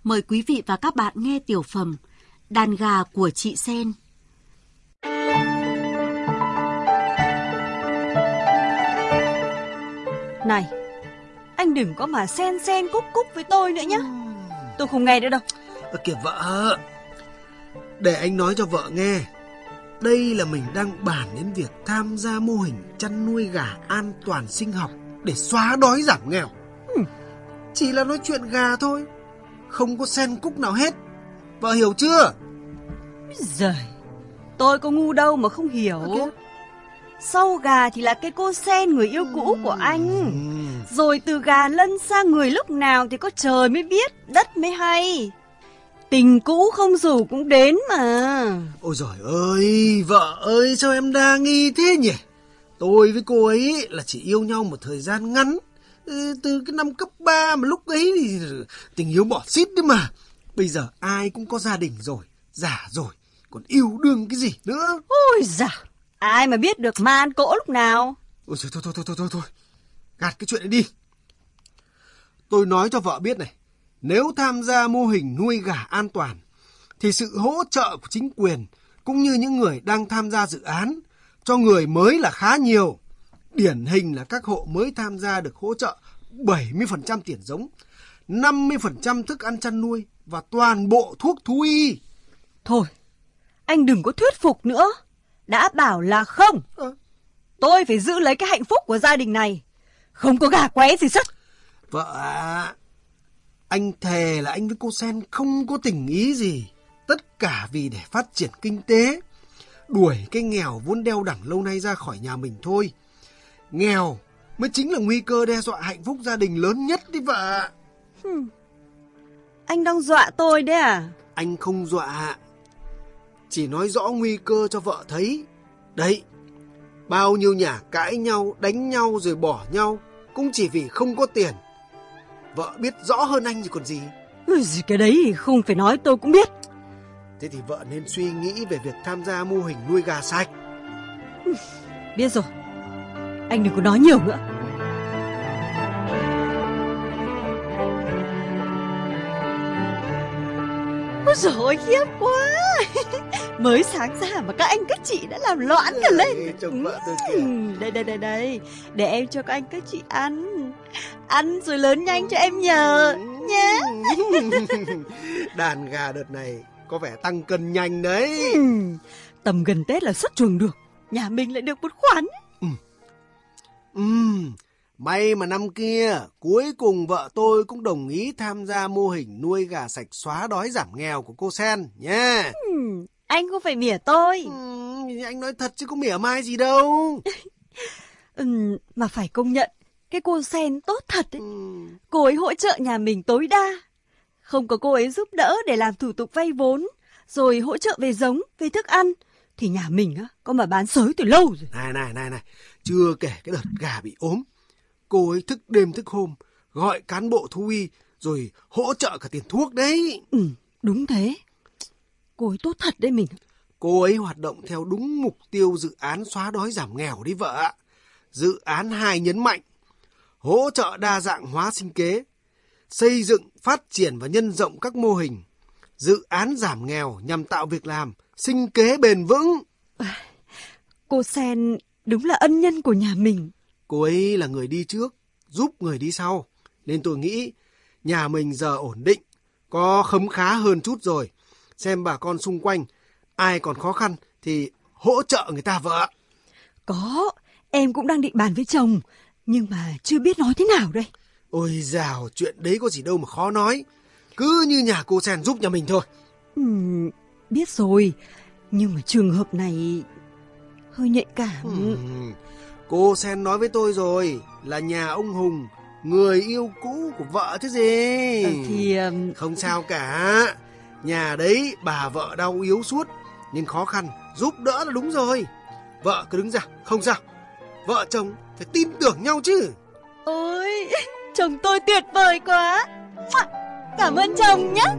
mời quý vị và các bạn nghe tiểu phẩm Đàn gà của chị Sen. Này, anh đừng có mà sen cúc cúc với tôi nữa nhá. Tôi không nghe nữa đâu. Kìa vợ, để anh nói cho vợ nghe. Đây là mình đang bàn đến việc tham gia mô hình chăn nuôi gà an toàn sinh học để xóa đói giảm nghèo. Chỉ là nói chuyện gà thôi, không có sen cúc nào hết. Vợ hiểu chưa? Giời, tôi có ngu đâu mà không hiểu. Sau gà thì là cái cô Sen người yêu cũ của anh. Rồi từ gà lân sang người lúc nào thì có trời mới biết, đất mới hay. Tình cũ không rủ cũng đến mà. Ôi giời ơi, vợ ơi, sao em đa nghi thế nhỉ? Tôi với cô ấy là chỉ yêu nhau một thời gian ngắn, từ cái năm cấp 3 mà lúc ấy thì tình yêu bỏ xít đấy mà. Bây giờ ai cũng có gia đình rồi, già rồi, còn yêu đương cái gì nữa. Ôi dạ, ai mà biết được ma ăn cỗ lúc nào. Ôi giời, thôi, gạt cái chuyện này đi. Tôi nói cho vợ biết này, nếu tham gia mô hình nuôi gà an toàn thì sự hỗ trợ của chính quyền cũng như những người đang tham gia dự án cho người mới là khá nhiều. Điển hình là các hộ mới tham gia được hỗ trợ 70% tiền giống, 50% thức ăn chăn nuôi và toàn bộ thuốc thú y. Thôi, anh đừng có thuyết phục nữa. Đã bảo là không. Tôi phải giữ lấy cái hạnh phúc của gia đình này. Không có gà qué gì hết. Vợ ạ, anh thề là anh với cô Sen không có tình ý gì. Tất cả vì để phát triển kinh tế, đuổi cái nghèo vốn đeo đẳng lâu nay ra khỏi nhà mình thôi. Nghèo mới chính là nguy cơ đe dọa hạnh phúc gia đình lớn nhất đấy vợ. Anh đang dọa tôi đấy à? Anh không dọa, chỉ nói rõ nguy cơ cho vợ thấy. Đấy, bao nhiêu nhà cãi nhau, đánh nhau rồi bỏ nhau cũng chỉ vì không có tiền. Vợ biết rõ hơn anh gì còn gì. Cái đấy thì không phải nói tôi cũng biết. Thế thì vợ nên suy nghĩ về việc tham gia mô hình nuôi gà sạch. Biết rồi, anh đừng có nói nhiều nữa. Ôi dồi ôi, khiếp quá. Mới sáng ra mà các anh các chị đã làm loạn cả lên. Chồng vợ tôi kìa. Đây, để em cho các anh các chị ăn. Ăn rồi lớn nhanh cho em nhờ nhé. Đàn gà đợt này có vẻ tăng cân nhanh đấy. Tầm gần Tết là xuất chuồng được, nhà mình lại được một khoản. May mà năm kia cuối cùng vợ tôi cũng đồng ý tham gia mô hình nuôi gà sạch xóa đói giảm nghèo của cô Sen nha. Anh không phải mỉa tôi. Anh nói thật chứ có mỉa mai gì đâu. Mà phải công nhận cái cô Sen tốt thật ấy. Cô ấy hỗ trợ nhà mình tối đa. Không có cô ấy giúp đỡ để làm thủ tục vay vốn, rồi hỗ trợ về giống, về thức ăn, thì nhà mình á có mà bán sới từ lâu rồi. Này, chưa kể cái đợt gà bị ốm, cô ấy thức đêm thức hôm gọi cán bộ thú y rồi hỗ trợ cả tiền thuốc đấy. Đúng thế, cô ấy tốt thật đấy mình. Cô ấy hoạt động theo đúng mục tiêu dự án xóa đói giảm nghèo đấy vợ ạ. Dự án 2 nhấn mạnh hỗ trợ đa dạng hóa sinh kế, xây dựng, phát triển và nhân rộng các mô hình. Dự án giảm nghèo nhằm tạo việc làm, sinh kế bền vững. Cô Sen đúng là ân nhân của nhà mình. Cô ấy là người đi trước, giúp người đi sau. Nên tôi nghĩ nhà mình giờ ổn định, có khấm khá hơn chút rồi. Xem bà con xung quanh, ai còn khó khăn thì hỗ trợ người ta vợ. Có, em cũng đang định bàn với chồng, nhưng mà chưa biết nói thế nào đây. Ôi dào, chuyện đấy có gì đâu mà khó nói. Cứ như nhà cô Sen giúp nhà mình thôi. Biết rồi, nhưng mà trường hợp này hơi nhạy cảm. Cô Sen nói với tôi rồi, là nhà ông Hùng, người yêu cũ của vợ chứ gì. Không sao cả. Nhà đấy bà vợ đau yếu suốt, nên khó khăn giúp đỡ là đúng rồi. Vợ cứ đứng ra, không sao. Vợ chồng phải tin tưởng nhau chứ. Ôi, chồng tôi tuyệt vời quá. Cảm ơn chồng nhé.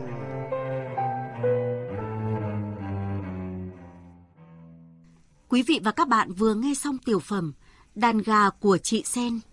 Quý vị và các bạn vừa nghe xong tiểu phẩm Đàn gà của chị Sen.